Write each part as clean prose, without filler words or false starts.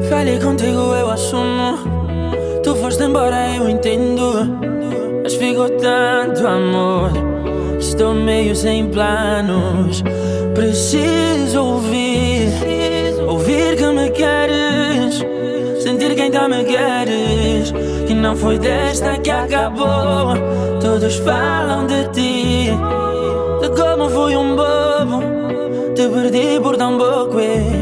Falhei contigo, eu assumo. Tu foste embora, eu entendo. Mas ficou tanto amor. Estou meio sem planos. Preciso ouvir que me queres. Sentir que ainda me queres. Que não foi desta que acabou. Todos falam de ti, de como fui um bobo. Te perdi por tão pouco,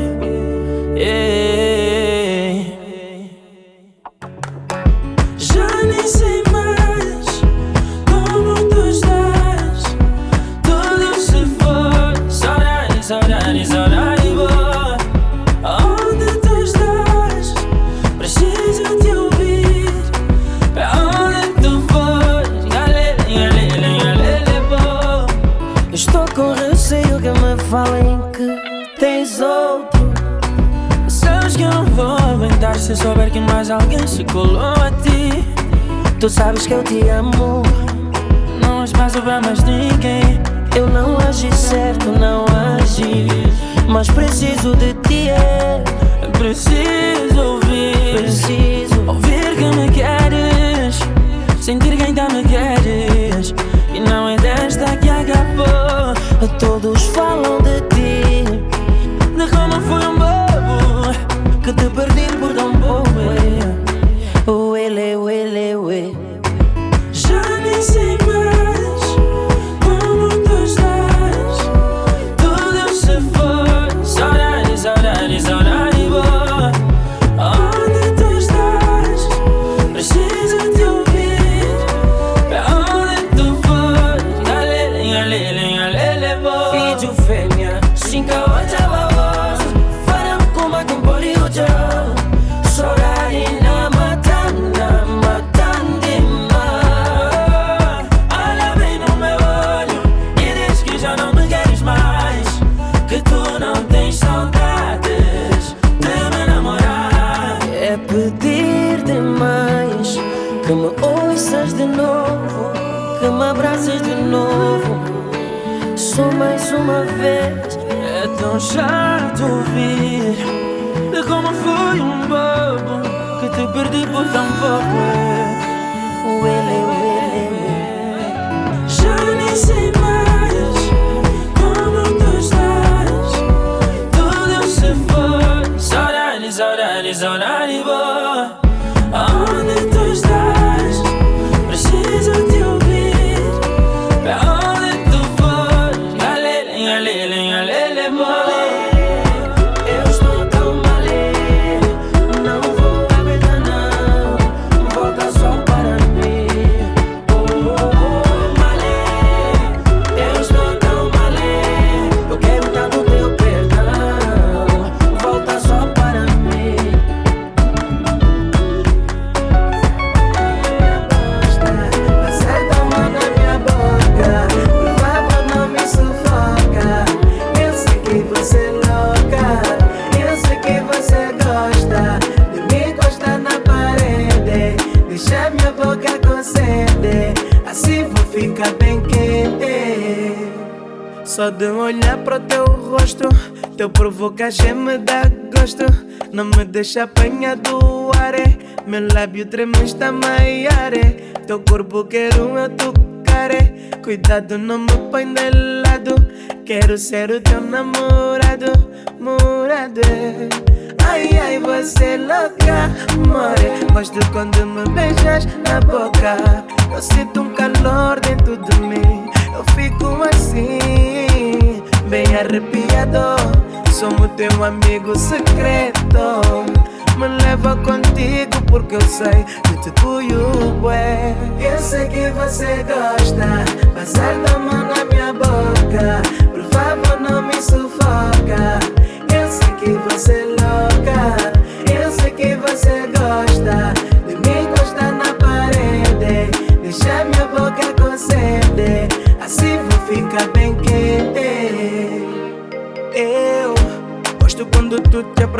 Já nem sei mais como tu estás. Tudo se foi, saudade, saudade, saudade boa. Onde tu estás? Preciso te ouvir. Pra onde tu foi? Galele, galele, galele boa. Estou com receio que me falem que tens outro. Sabes que eu não vou aguentar se souber que mais alguém se colou a ti. Tu sabes que eu te amo. Não há espaço pra mais ninguém. Eu não agi certo, não agi, mas preciso de ti, Preciso ouvir que me queres. Sentir que ainda me queres. E não é desta que acabou. Todos falam de ti, De como fui um bobo. que te perdi por tão pouco. Uele, uele, uele. Já nem sei mais como tu estás. Tudo se foi, saudade, saudade, saudade boa. Onde tu estás? Preciso te ouvir. Pra onde tu foi? Galele, galele, galele boa. Filho fêmea, cinca ocha babosa. Faram kuma com poliuja. Sorari na matanda, matande mais. Olha bem no meu olho e diz que já não me queres mais. Que tu não tens saudades de me namorar. É pedir demais que me ouças de novo, que me abraces de novo. Só mais uma vez. É tão chato ouvir de como fui um bobo. Que te perdi por tão pouco. Uele, uele, uele. Já nem sei mais como tu estás. Tudo se foi, saudade, saudade, saudade boa. Onde tu estás? Preciso te ouvir. Pra onde tu foi? Galele, galele, galele boa. Eu estou tão malê, não vou aguentar não. Volta só para mim. Oh, oh, oh, malê. Eu estou tão malê, eu quero tanto teu perdão. Volta só para mim. Passar tua mão na minha boca, por favor não me sufoca. Eu sei que você é louca, eu sei que você gosta de me encostar na parede, deixar minha boca com sede, assim vou ficar bem quente. Só de olhar pro teu rosto, teu provocagem me dá gosto. Não me deixa apanhar do ar, meu lábio treme está maior. Teu corpo quero eu tocar, cuidado não me põe de lado. Quero ser o teu namorado, morado. Ai, ai, você é louca, more. Gosto quando me beijas na boca. Eu sinto um calor dentro de mim. Eu fico assim, bem arrepiado. Somos teu amigo secreto. Me leva contigo porque eu sei que te cuido, bué. Eu sei que você gosta, passar tua mão na minha boca. Por favor não me sufoca. Eu sei que você é louca, eu sei que você gosta de me encostar na parede, deixar minha boca com sede, assim vou ficar bem quente. Eu gosto quando tu te aproximas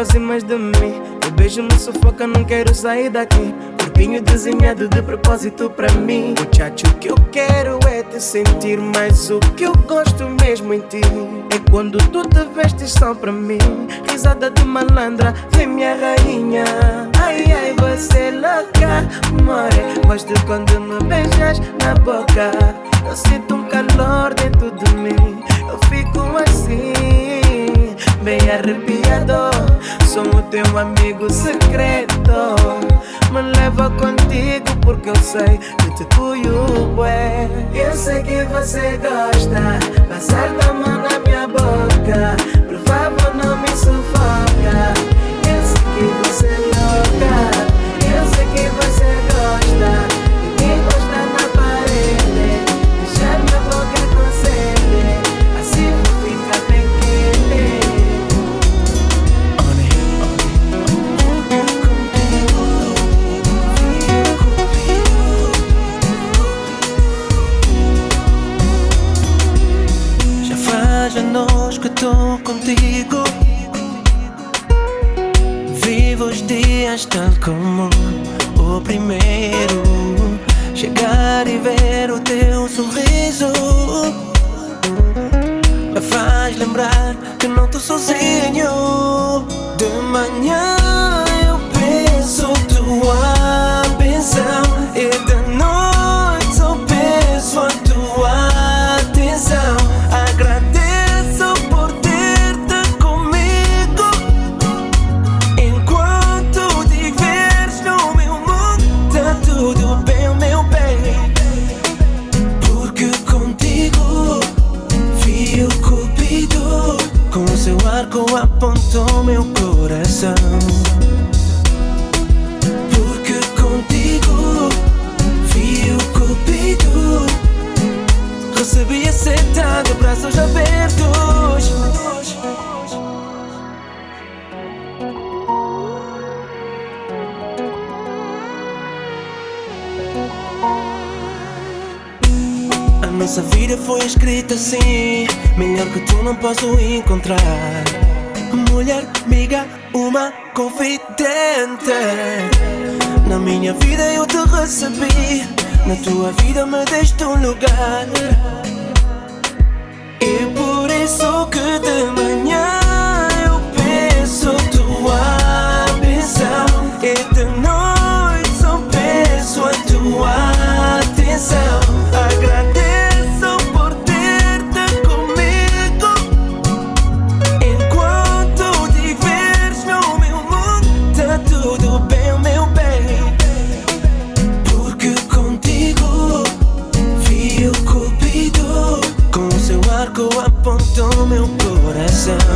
aproximas de mim. O beijo me sufoca, não quero sair daqui. Corpinho desenhado de propósito pra mim. Muchacho, o que eu quero é te sentir, mas o que eu gosto mesmo em ti é quando tu te vestes só pra mim. Risada de malandra, vem minha rainha. Ai, ai, você é louca, more. Gosto quando me beijas na boca. Eu sinto um calor dentro de mim. Eu fico assim, bem arrepiado. Sou o teu amigo secreto. Me leva contigo porque eu sei que te cuido, bué. Eu sei que você gosta, passar tua mão na minha boca. Por favor, não me sufoca. Eu sei que você é louca. Eu sei que você gosta. Ninguém gosta na parede. Deixar minha boca com sede, assim vou ficar bem quente. Já faz anos que tô contigo. Vivo os dias tal como o primeiro. Chegar e ver o teu sorriso me faz lembrar que não tô sozinho. De manhã eu penso tua benção e de noite só penso a tua atenção. Agradeço por ter-te comigo. Enquanto tiveres no meu mundo, tá tudo bem, meu bem. Porque contigo vi o Cupido, com seu arco apontou meu coração. Porque contigo vi o Cupido, recebi a seta de braços abertos. A nossa vida foi escrita assim, melhor que tu não posso encontrar. Mulher, amiga, uma confidente. Na minha vida eu te recebi, na tua vida me deste um lugar. E por isso que de manhã eu penso tua benção e de noite só penso a tua atenção. Agradeço por ter-te comigo. Enquanto tiveres no meu mundo, tá tudo bem, meu bem. Porque contigo vi o Cupido, com seu arco apontou meu coração.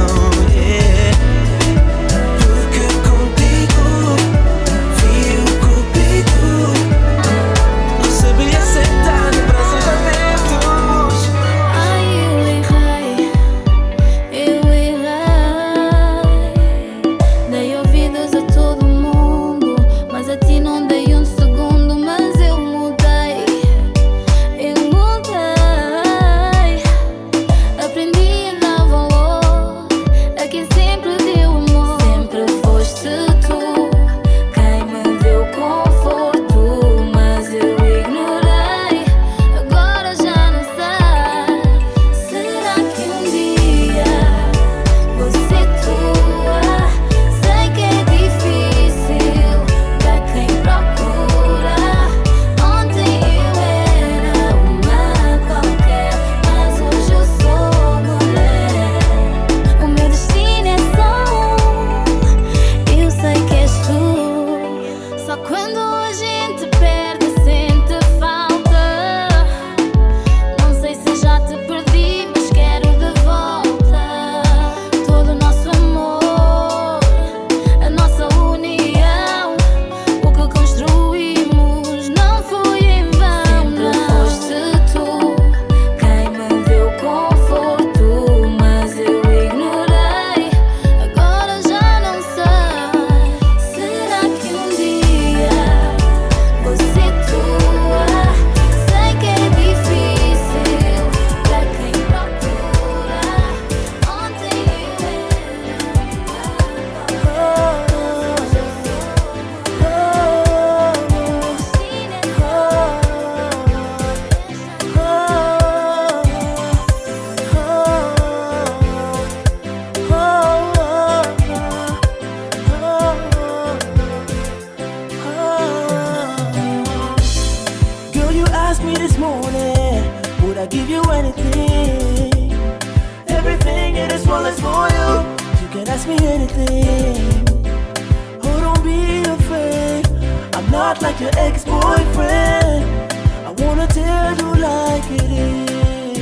give you anything. Everything in this world is for you. You can ask me anything. Oh, don't be afraid. I'm not like your ex-boyfriend. I wanna tell you like it is.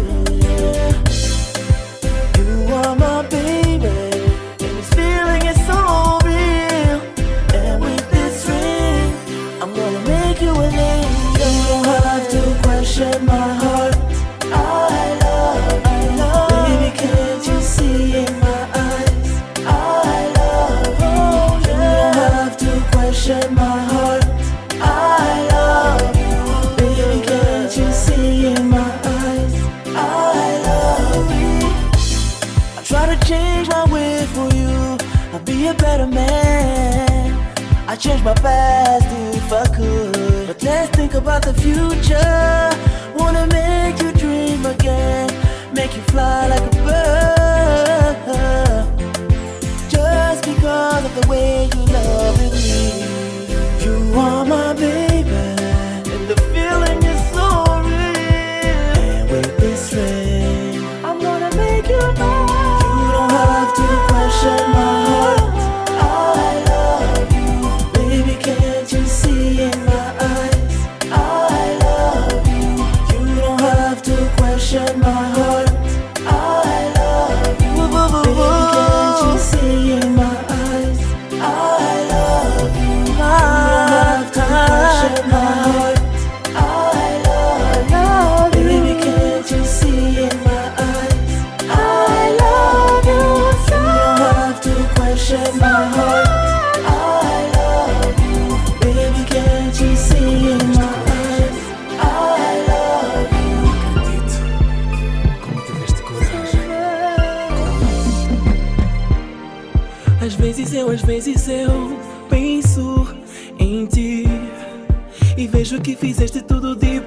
You are my baby, and this feeling is so real. And with this ring, I'm gonna make you an angel. You don't have to question my heart. I love, baby, can't you see in my eyes? I love you. You don't have to question my heart. I love you, baby, can't you see in my eyes? I love you. I try to change my way for you. I'll be a better man. I change my past if I could, but let's think about the future. Wanna make you dream again, make you fly like a bird. Just because of the way you love me. You are my baby, and the feeling is so real. And with this ring, I'm gonna make you mine. You don't have to question my heart. I love you, baby, can't you see in my eyes? I love you. You don't have to question my heart. I love you, baby, can't you see in my eyes? I love you. You don't have to question my heart. I love you, baby, can't you see in my eyes? I love you. You don't have to question my heart. I love you, baby, can't you see in my eyes? I love you. Acredito como tiveste coragem. Às vezes eu penso em ti e vejo que fizeste tudo de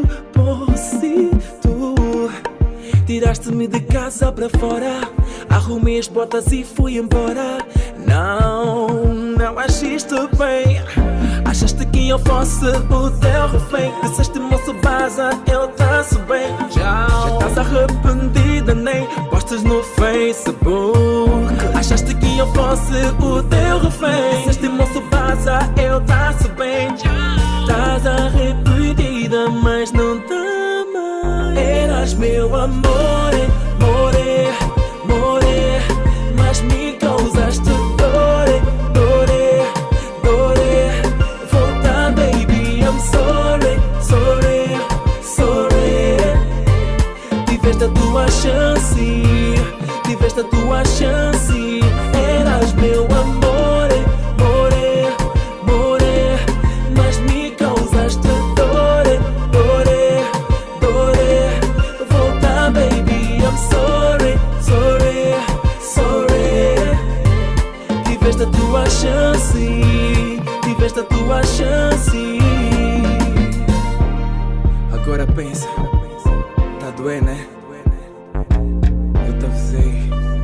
propósito. Tiraste-me de casa para fora, arrumei as botas e fui embora. Não agiste bem. Achaste que eu fosse o teu refém. Disseste, moço, baza, eu tá-se bem. Já estás arrependida, nem postas no Facebook. Achaste que eu fosse o teu refém. Disseste, moço, baza, eu tá-se bem. Estás arrependida, mas não tá mais. Eras meu amor, more, more, mas me causaste dor, dor, dor. Volta, baby, I'm sorry, sorry, sorry. Tiveste a tua chance, tiveste a tua chance. Eras meu amor, more, more, mas me causaste dor, dor, dor. Volta, baby, I'm sorry, sorry, sorry. Tiveste a tua chance, tiveste a tua chance. Agora pensa, tá doendo, né? Eu te avisei.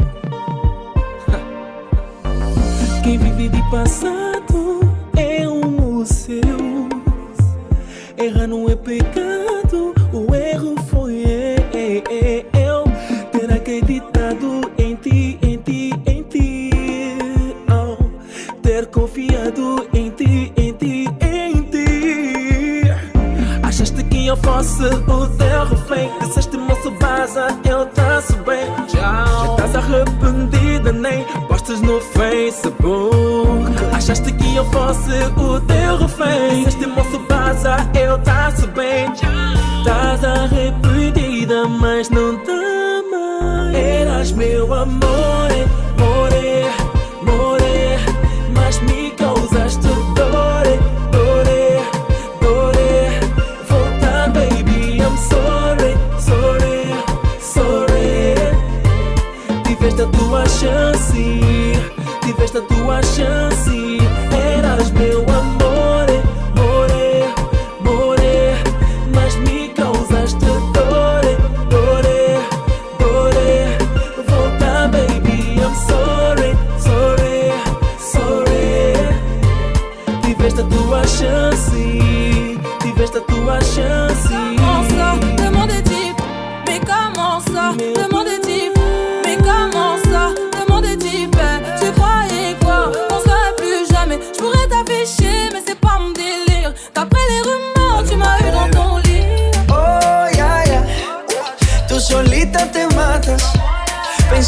Quem vive de passado é um museu. Errar não é pecado, o erro foi eu ter acreditado em ti, em ti, em ti. Oh, ter confiado em ti, em ti, em ti. Achaste que eu fosse o teu refém. Disseste, moço, baza, eu tá-se bem. Já estás arrependida, nem postas no Facebook. Achaste que eu fosse o teu refém. Disseste, moço, baza, eu tá-se bem. Estás arrependida, mas não tá mais. Eras meu amor, more, more, mas me causaste dor, dor, dor. Volta, baby, I'm sorry, sorry, sorry. Tiveste a tua chance, tiveste a tua chance. Eras meu amor, more, more, mas me causaste dor, dor, dor. Volta, baby, I'm sorry, sorry, sorry. Tiveste a tua chance, tiveste a tua chance. On sort de mon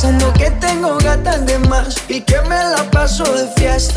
pensando que tengo gatas de más y que me la paso de fiesta.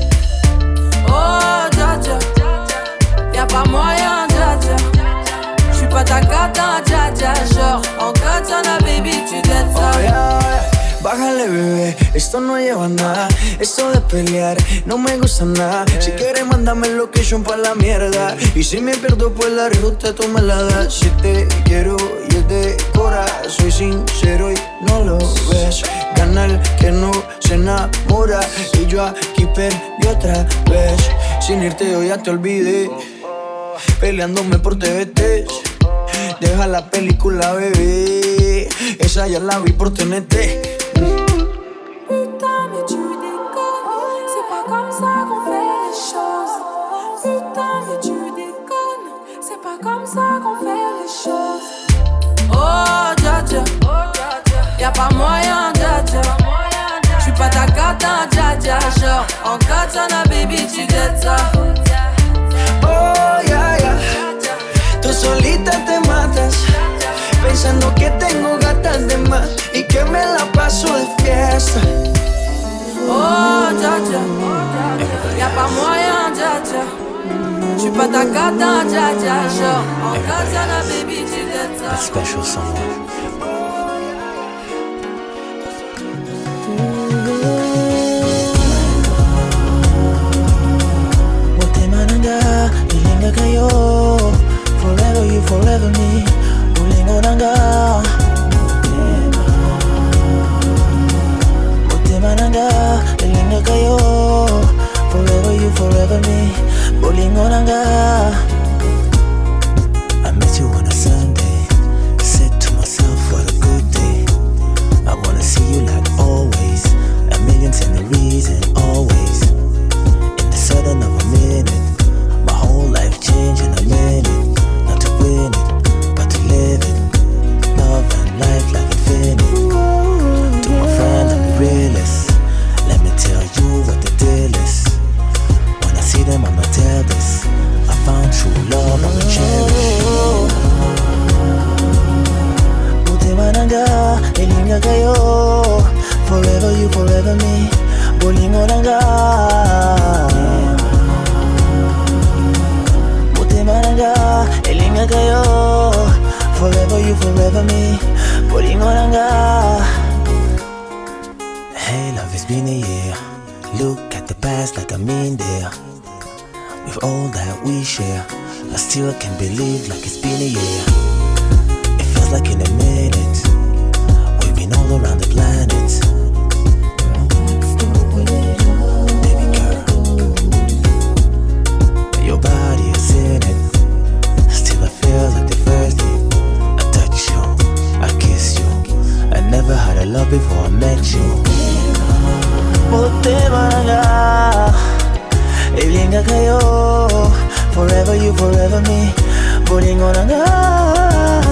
Oh, dja dja, y'a pas moyen, dja dja. J'suis pas ta cata, dja dja. Genre, en katana, baby, tu dettes ça. Oh, yeah, yeah. Bájale, bebé, esto no lleva nada. Esto de pelear no me gusta nada. Si quieres, mándame el location pa' la mierda. Y si me pierdo por la ruta, tú me la das. Si te quiero y es de cora, soy sincero y no lo ves. Gana el que no se enamora. Y yo aquí perdí otra vez. Sin irte yo ya te olvidé. Peleándome por TVT. Deja la película, bebé. Esa ya la vi por TNT. Putain, mais tu déconnes. C'est pas comme ça qu'on fait les choses. Putain, mais tu déconnes. C'est pas comme ça qu'on fait les choses. Oh, dja dja, y'a pas moyen, dja dja. J'suis pas ta cata, dja dja. Genre, en katana, baby, tu dettes ça. Oh, yeah, yeah. Tú solita te matas, pensando que tengo gatas de más y que me la paso de fiesta. Oh, dja dja, y'a pas moyen, dja dja. J'suis pas ta cata, dja dja. Genre, en katana, baby, tu dettes ça. A special someone. Kayo, forever you, forever me. Ulingo nanga, motema nanga. Ulingo kayo, forever you, forever me. Ulingo nanga. I met you on a Sunday. Said to myself, what a good day. I wanna see you like always. A million and a reason, always. In the sudden of a minute. Whole life change in a minute. Not to win it, but to live it. Love and life like infinite. To my friend, I'm the realest. Let me tell you what the deal is. When I see them, I'ma tell this. I found true love, I'ma cherish. Utemananga, elinga kayo. Forever you, forever me. Bolingo nanga. Elinga kayo, forever you, forever me. Bolingonanga. Hey, love, it's been a year. Look at the past like I'm in there. With all that we share, I still can't believe like it's been a year. It feels like in a minute. We've been all around the planet. Baby girl, your body is in it. Still I feel like the first day I touch you, I kiss you. I never had a love before I met you. Botemanga, elinga kayo. Forever you, forever me. Bolingonanga.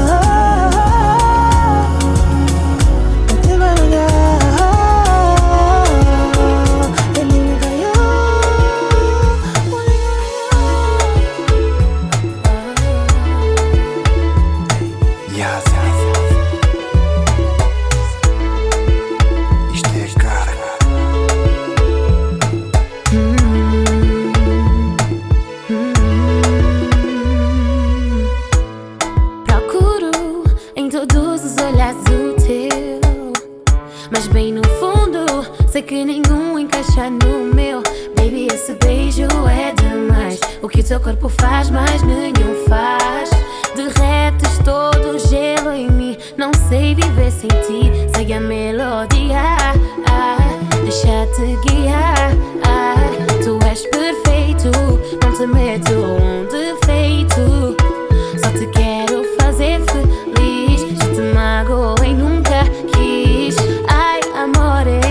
Que nenhum encaixa no meu. Baby, esse beijo é demais. O que o teu corpo faz, mas nenhum faz. Derretes todo o gelo em mim. Não sei viver sem ti. Segue a melodia, deixa-te guiar. Tu és perfeito, não te meto um defeito. Só te quero fazer feliz. Já te magoei, nunca quis. Ai, amore,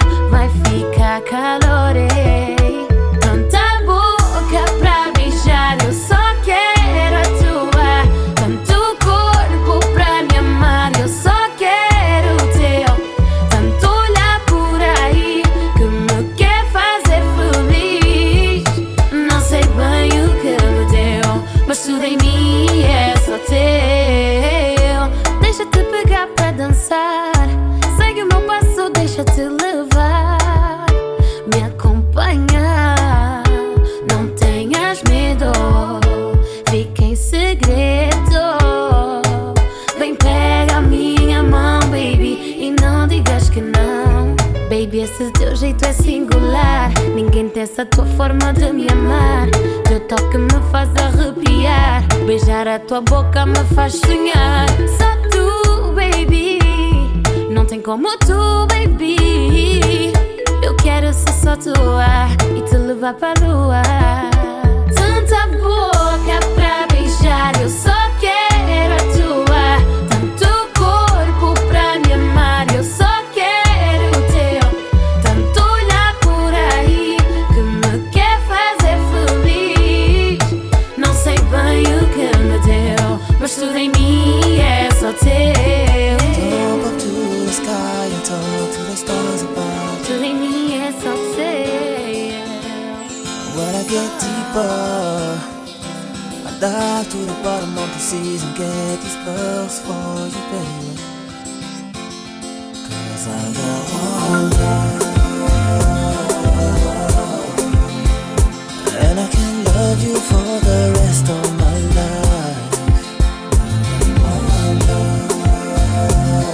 calorei, tanta boca pra beijar, eu só quero a tua. Tanto corpo pra me amar, eu só quero o teu. Tanto olhar por aí que me quer fazer feliz. acompanhar. Não tenhas medo, fica em segredo. Vem, pega a minha mão, baby, e não digas que não. Baby, esse teu jeito é singular. Ninguém tem essa tua forma de me amar. Teu toque me faz arrepiar. Beijar a tua boca me faz sonhar. Só tu, baby, não tem como tu, baby. Eu quero ser só tua e te levar para a lua. Tanta boca pra beijar, eu só quero a tua. Tanto corpo pra me amar, eu só quero o teu. Tanto olhar por aí que me quer fazer feliz. Não sei bem o que me deu, mas tudo em mim é só teu. Top up to the sky and talk to the stars above. Tudo em mim é só teu. When I get deeper, I dive to the bottom of the seas and get these pearls for you, baby. 'Cause I got one love, and I can love you for the rest of my life. One love,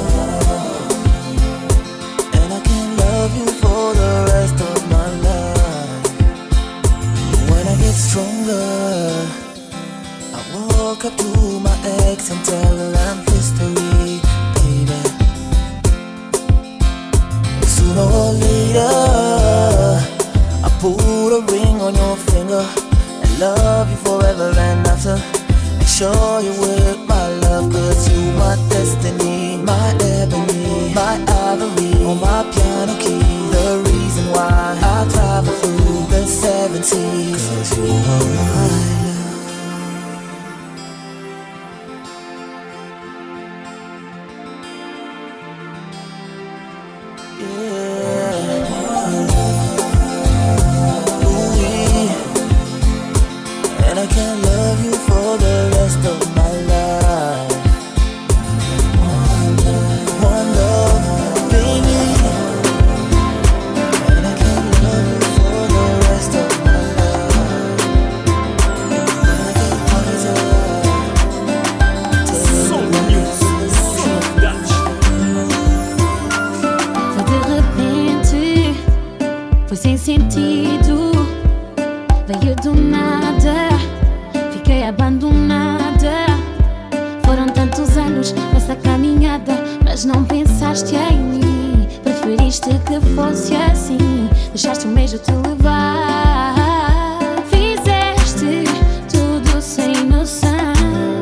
and I can love you for the rest of my life. When I get stronger, I walk up to my ex and tell her I'm history, baby. Sooner or later, I put a ring on your finger and love you forever and after. And show you with my love, 'cause you my destiny, my ebony, my ivory, on my piano key. The reason why I travel through the 70s, 'cause you are my love. And I can love you for the rest of my life. One love, baby. And I can love you for the rest of my life. When I get wiser, Soul Music, Foi de repente, foi sem sentido. Veio do nada, fiquei abandonada. Foram tantos anos nessa caminhada, mas não pensaste em mim. Preferiste que fosse assim, deixaste um beijo te levar. Fizeste tudo sem noção.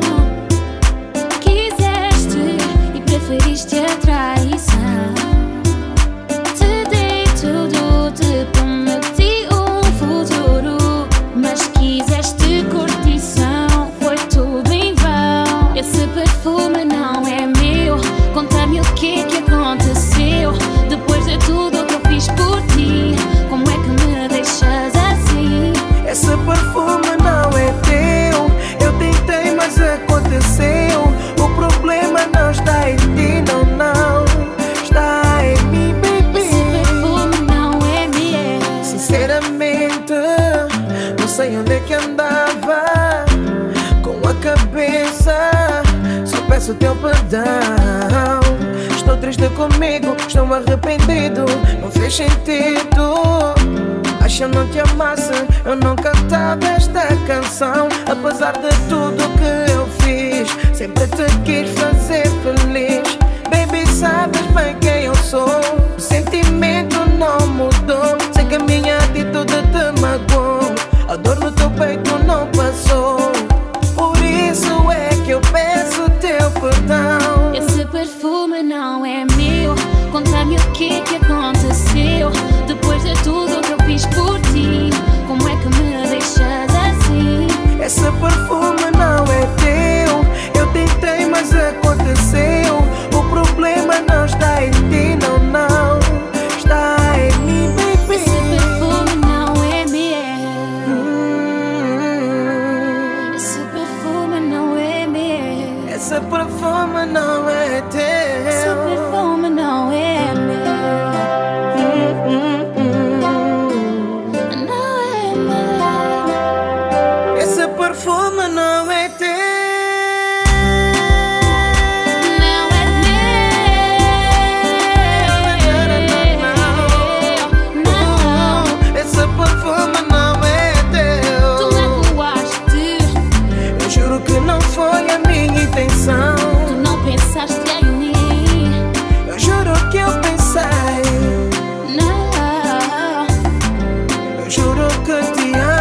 Quiseste e preferiste a traição. Te dei tudo, te prometi um futuro, mas quiseste curtição, foi tudo em vão. Esse perfume não é meu. Conta-me o que aconteceu. Depois de tudo que eu fiz por ti, como é que me deixas assim? Esse perfume não é teu. Eu tentei, mas aconteceu. O problema não está em ti, não, não. Está em mim, baby. Esse perfume não é meu. Sinceramente, não sei onde é que andava com a cabeça. Só peço teu perdão. Estou triste comigo, estou arrependido. Não fez sentido. Acho que eu não te amasse, eu não cantava esta canção. Apesar de tudo que eu fiz, sempre te quis fazer feliz. Baby, sabes bem quem eu sou. O sentimento não mudou. Sei que a minha atitude te magoou. A dor no teu peito não passou. Por isso é que eu peço teu perdão. Esse perfume não é meu. Conta-me o que aconteceu. Depois de tudo que eu fiz por ti, como é que me deixas assim? Esse perfume não é teu. Eu tentei, mas aconteceu. O problema não está em ti, não, não. Está em mim, baby. Esse perfume não é meu. Esse perfume não é meu. Esse perfume não é teu. Esse perfume não é meu. Juro que te